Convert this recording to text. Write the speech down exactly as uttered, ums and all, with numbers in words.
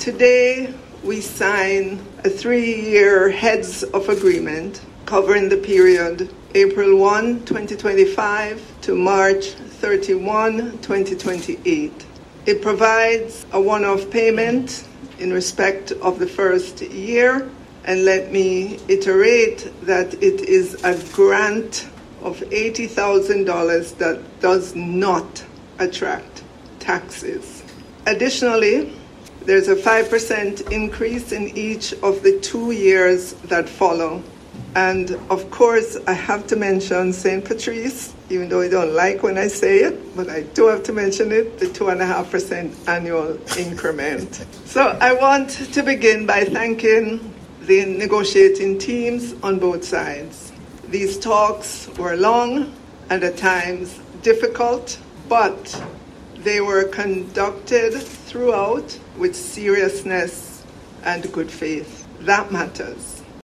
Today, we sign a three-year heads of agreement covering the period April first, twenty twenty-five to March thirty-first, twenty twenty-eight. It provides a one-off payment in respect of the first year, and let me iterate that it is a grant of eighty thousand dollars that does not attract taxes. Additionally, there's a five percent increase in each of the two years that follow. And of course, I have to mention Saint Patrice, even though I don't like when I say it, but I do have to mention it, the two point five percent annual increment. So I want to begin by thanking the negotiating teams on both sides. These talks were long and at times difficult, but they were conducted throughout with seriousness and good faith. That matters.